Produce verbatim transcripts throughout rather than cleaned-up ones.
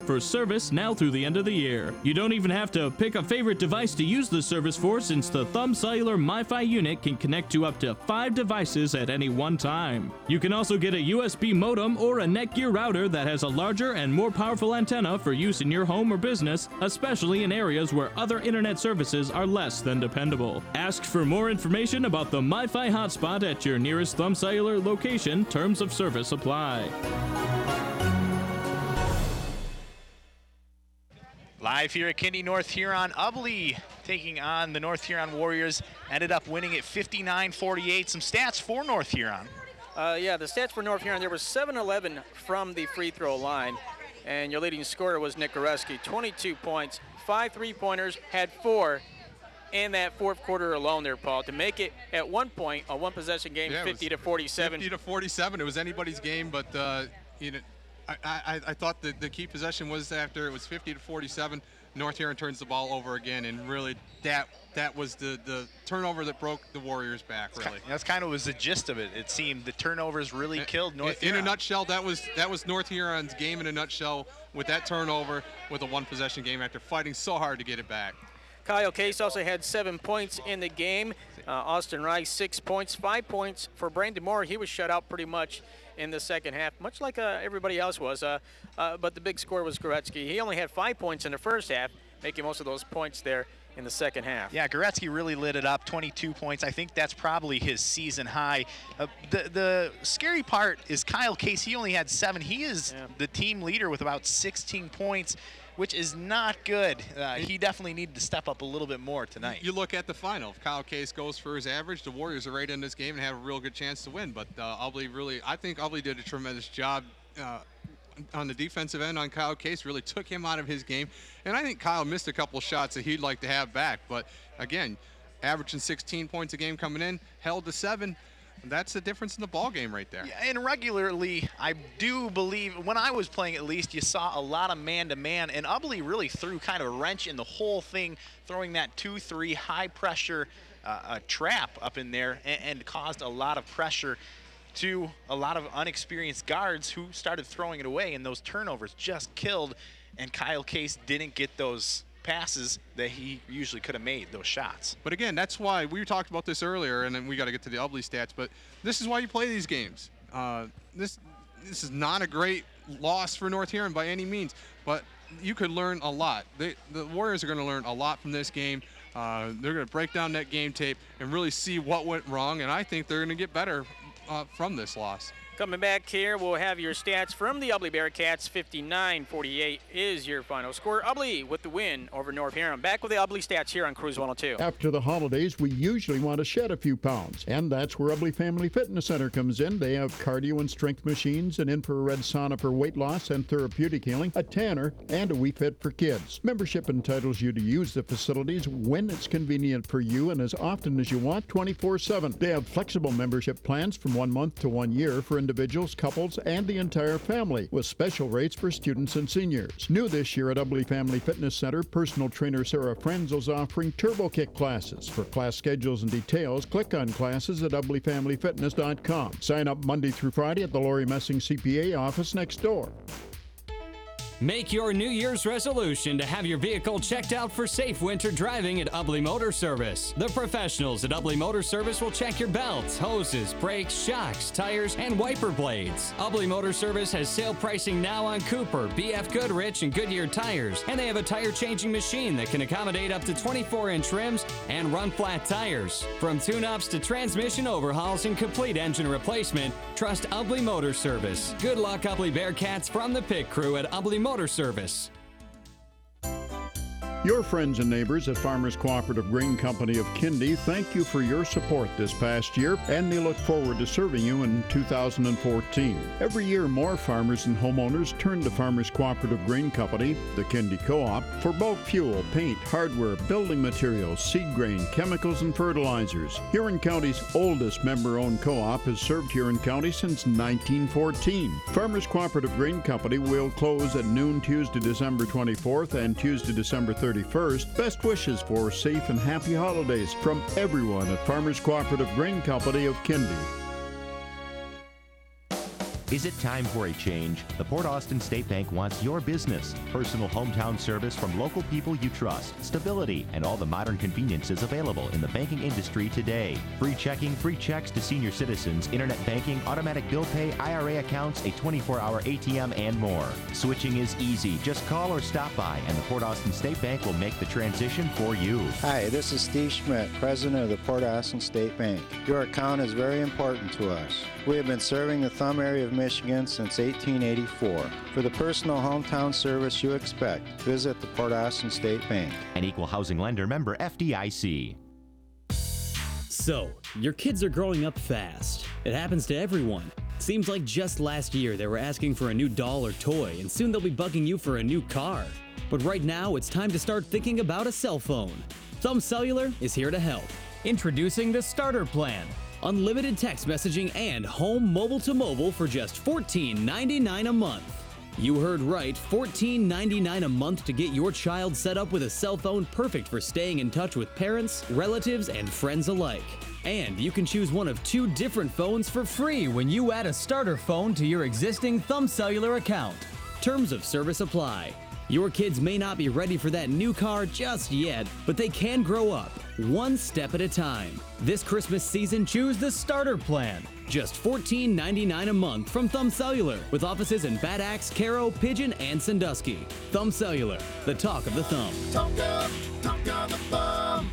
for service now through the end of the year. You don't even have to pick a favorite device to use the service for, since the Thumb Cellular MiFi unit can connect to up to five devices at any one time. You can also get a U S B modem or a Netgear router that has a larger and more powerful antenna for use in your home or business, especially in areas where other internet services are less than dependable. Ask for more information about the MiFi hotspot at your nearest Thumb Cellular location. Terms of service apply. Live here at Kindy, North Huron, Ubly taking on the North Huron Warriors. Ended up winning it fifty-nine forty-eight. Some stats for North Huron. Uh, yeah, the stats for North Huron, there was seven eleven from the free throw line. And your leading scorer was Nick Goreski, twenty-two points, five three-pointers, had four in that fourth quarter alone there, Paul, to make it at one point a one-possession game, yeah, fifty to forty-seven. fifty to forty-seven. It was anybody's game, but uh, you know, I, I, I thought that the key possession was after it was fifty to forty-seven. North Huron turns the ball over again, and really that that was the the turnover that broke the Warriors back. Really, that's kind of was the gist of it. It seemed the turnovers really in, killed North in, Huron. In a nutshell, that was that was North Huron's game in a nutshell, with that turnover, with a one-possession game after fighting so hard to get it back. Kyle Case also had seven points in the game. Uh, Austin Rice, six points, five points for Brandon Moore. He was shut out pretty much in the second half, much like uh, everybody else was. Uh, uh, but the big score was Goretzky. He only had five points in the first half, making most of those points there in the second half. Yeah, Goretzky really lit it up, twenty-two points. I think that's probably his season high. Uh, the, the scary part is Kyle Case. He only had seven. He is yeah. the team leader with about sixteen points, which is not good. Uh, he definitely needed to step up a little bit more tonight. You look at the final. If Kyle Case goes for his average, the Warriors are right in this game and have a real good chance to win. But uh, Ubly really, I think Ubly did a tremendous job uh, on the defensive end on Kyle Case, really took him out of his game. And I think Kyle missed a couple shots that he'd like to have back. But again, averaging sixteen points a game coming in, held to seven. That's the difference in the ball game right there. Yeah, and regularly, I do believe, when I was playing at least, you saw a lot of man-to-man, and Ubly really threw kind of a wrench in the whole thing, throwing that two three high-pressure uh, a trap up in there, and, and caused a lot of pressure to a lot of unexperienced guards who started throwing it away, and those turnovers just killed, and Kyle Case didn't get those passes that he usually could have made, those shots. But again, that's why we talked about this earlier, and then we got to get to the Ubly stats, but this is why you play these games. Uh, this this is not a great loss for North Huron by any means, but you could learn a lot. They, the Warriors are going to learn a lot from this game. Uh, they're going to break down that game tape and really see what went wrong, and I think they're going to get better uh, from this loss. Coming back here, we'll have your stats from the Ubly Bearcats. fifty-nine forty-eight is your final score. Ubly with the win over North Huron. Back with the Ubly stats here on Cruise one oh two. After the holidays, we usually want to shed a few pounds, and that's where Ubly Family Fitness Center comes in. They have cardio and strength machines, an infrared sauna for weight loss and therapeutic healing, a tanner, and a WeFit for kids. Membership entitles you to use the facilities when it's convenient for you and as often as you want, twenty-four seven. They have flexible membership plans from one month to one year for individuals, couples, and the entire family, with special rates for students and seniors. New this year at Ubly Family Fitness Center, personal trainer Sarah Frenzel is offering Turbo Kick classes. For class schedules and details, click on classes at ubly family fitness dot com. Sign up Monday through Friday at the Lori Messing C P A office next door. Make your New Year's resolution to have your vehicle checked out for safe winter driving at Ubly Motor Service. The professionals at Ubly Motor Service will check your belts, hoses, brakes, shocks, tires, and wiper blades. Ubly Motor Service has sale pricing now on Cooper, B F Goodrich, and Goodyear tires, and they have a tire changing machine that can accommodate up to twenty-four inch rims and run flat tires. From tune-ups to transmission overhauls and complete engine replacement, trust Ubly Motor Service. Good luck, Ubly Bearcats, from the pit crew at Ubly Motor Service. Your friends and neighbors at Farmers Cooperative Grain Company of Kindy thank you for your support this past year, and they look forward to serving you in two thousand fourteen. Every year, more farmers and homeowners turn to Farmers Cooperative Grain Company, the Kindy Co-op, for bulk fuel, paint, hardware, building materials, seed grain, chemicals, and fertilizers. Huron County's oldest member-owned co-op has served Huron County since nineteen fourteen. Farmers Cooperative Grain Company will close at noon Tuesday, December twenty-fourth and Tuesday, December thirty-first. Best wishes for safe and happy holidays from everyone at Farmers Cooperative Grain Company of Kindy. Is it time for a change? The Port Austin State Bank wants your business. Personal hometown service from local people you trust. Stability and all the modern conveniences available in the banking industry today. Free checking, free checks to senior citizens, internet banking, automatic bill pay, I R A accounts, a twenty-four hour A T M, and more. Switching is easy. Just call or stop by, and the Port Austin State Bank will make the transition for you. Hi, this is Steve Schmidt, President of the Port Austin State Bank. Your account is very important to us. We have been serving the Thumb area of Michigan since eighteen eighty-four. For the personal hometown service you expect, visit the Port Austin State Bank. An equal housing lender, member F D I C. So, your kids are growing up fast. It happens to everyone. Seems like just last year they were asking for a new doll or toy, and soon they'll be bugging you for a new car. But right now, it's time to start thinking about a cell phone. Thumb Cellular is here to help. Introducing the Starter Plan. Unlimited text messaging and home mobile to mobile for just fourteen ninety-nine a month. You heard right, fourteen ninety-nine a month to get your child set up with a cell phone perfect for staying in touch with parents, relatives, and friends alike. And you can choose one of two different phones for free when you add a starter phone to your existing Thumb Cellular account. Terms of service apply. Your kids may not be ready for that new car just yet, but they can grow up, one step at a time. This Christmas season, choose the Starter Plan. Just fourteen ninety-nine a month from Thumb Cellular, with offices in Bad Axe, Caro, Pigeon, and Sandusky. Thumb Cellular, the talk of the thumb. Talk of, talk of the thumb.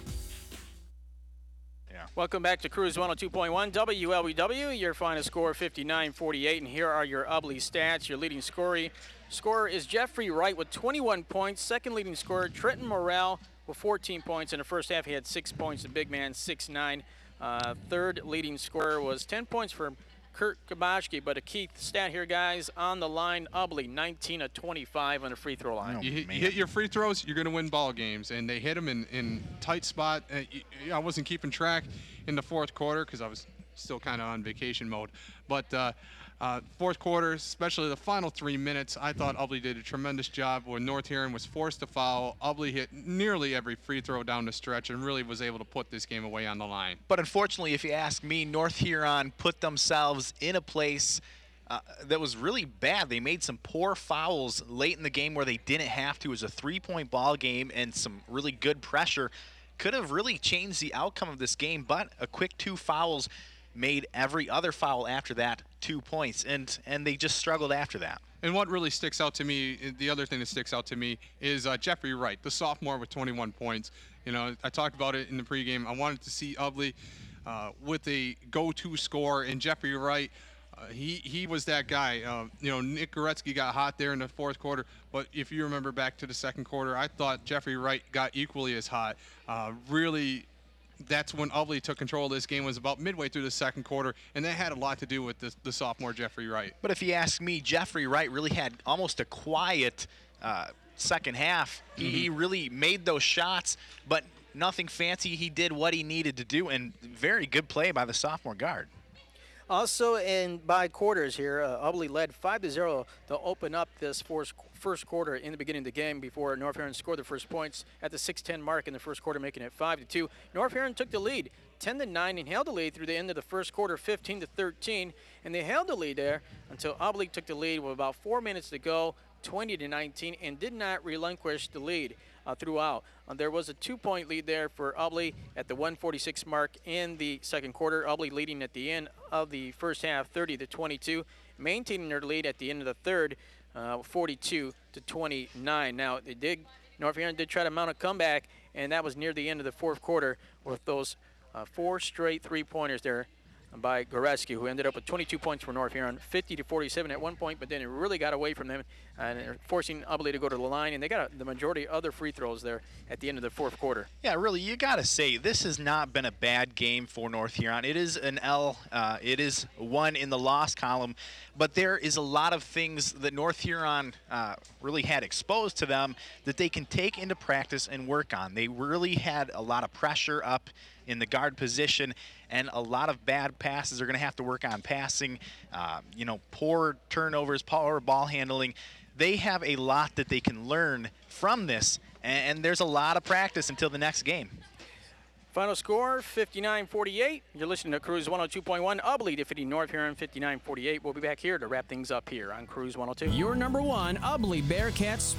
Welcome back to Cruise one oh two point one W L B W. Your final score fifty-nine forty-eight, and here are your Ubly stats. Your leading scorer, scorer is Jeffrey Wright with twenty-one points. Second leading scorer, Trenton Morrell with fourteen points. In the first half, he had six points. The big man, six nine. Uh, third leading scorer was ten points for Kurt Kabashki, but a key stat here, guys, on the line, Ubly, nineteen of twenty-five on the free throw line. You hit, you hit your free throws, you're going to win ball games, and they hit them in, in tight spot. Uh, I wasn't keeping track in the fourth quarter because I was still kind of on vacation mode, but uh, uh, fourth quarter, especially the final three minutes, I thought Ubly did a tremendous job where North Huron was forced to foul. Ubly hit nearly every free throw down the stretch and really was able to put this game away on the line. But unfortunately, if you ask me, North Huron put themselves in a place uh, that was really bad. They made some poor fouls late in the game where they didn't have to. It was a three-point ball game, and some really good pressure could have really changed the outcome of this game, but a quick two fouls made every other foul after that two points, and and they just struggled after that. And what really sticks out to me, the other thing that sticks out to me is uh, Jeffrey Wright, the sophomore with twenty-one points. You know, I talked about it in the pregame. I wanted to see Ubly uh, with a go-to score, and Jeffrey Wright, uh, he he was that guy. Uh, you know, Nick Goretzky got hot there in the fourth quarter, but if you remember back to the second quarter, I thought Jeffrey Wright got equally as hot. Uh, really. That's when Ubly took control of this game, was about midway through the second quarter, and that had a lot to do with the, the sophomore Jeffrey Wright. But if you ask me, Jeffrey Wright really had almost a quiet uh, second half. He, mm-hmm. he really made those shots, but nothing fancy. He did what he needed to do, and very good play by the sophomore guard. Also, in by quarters here, uh, Ubly led five to zero to open up this first, first quarter in the beginning of the game before North Huron scored the first points at the six ten mark in the first quarter, making it five to two. North Huron took the lead ten to nine and held the lead through the end of the first quarter, fifteen to thirteen, and they held the lead there until Ubly took the lead with about four minutes to go, twenty to nineteen, and did not relinquish the lead uh, throughout. Uh, there was a two-point lead there for Ubly at the one forty-six mark in the second quarter. Ubly leading at the end of the first half, thirty to twenty-two, maintaining their lead at the end of the third, uh, forty-two to twenty-nine. Now, they did, North Huron did try to mount a comeback, and that was near the end of the fourth quarter with those uh, four straight three-pointers there by Goretzky, who ended up with twenty-two points for North Huron, fifty to forty-seven at one point, but then it really got away from them, and uh, forcing Ubly to go to the line, and they got a, the majority of other free throws there at the end of the fourth quarter. Yeah, really, you got to say, this has not been a bad game for North Huron. It is an L, uh, it is one in the loss column, but there is a lot of things that North Huron uh, really had exposed to them that they can take into practice and work on. They really had a lot of pressure up in the guard position, and a lot of bad passes. Are going to have to work on passing, uh, you know, poor turnovers, poor ball handling. They have a lot that they can learn from this, and, and there's a lot of practice until the next game. Final score, fifty-nine forty-eight. You're listening to Cruise one oh two point one. Ubly defeating North Huron fifty-nine forty-eight. We'll be back here to wrap things up here on Cruise one oh two. Your number one Ubly Bearcats